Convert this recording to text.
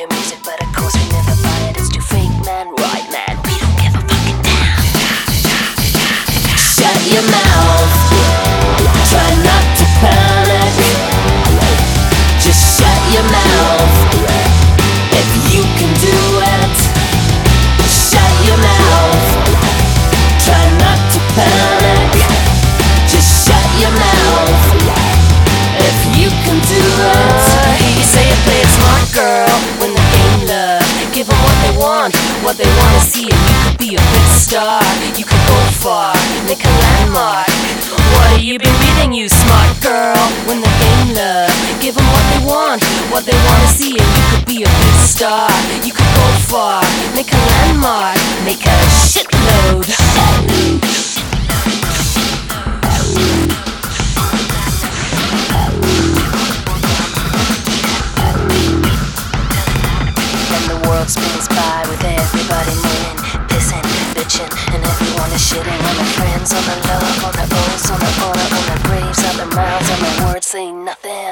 your music, but of course we never buy it. It's too fake, man, right, man? We don't give a fucking damn. Shut your mouth. Try not to panic. Just shut your mouth. If you can do it, shut your mouth. Try not to panic. Just shut your mouth. If you can do it. You say you play it smart, girl, when the game love. Give them what they wanna see, and you could be a big star. You could go far, make a landmark. What have you been reading, you smart girl? When the game love. Give them what they wanna see, and you could be a big star. You could go far, make a landmark, make a shitload. World spins by with everybody moaning, pissing, bitching, and everyone is shitting on their friends, on the love, on the O's, on the honor, on the graves, on their mouths, on the words, saying nothing.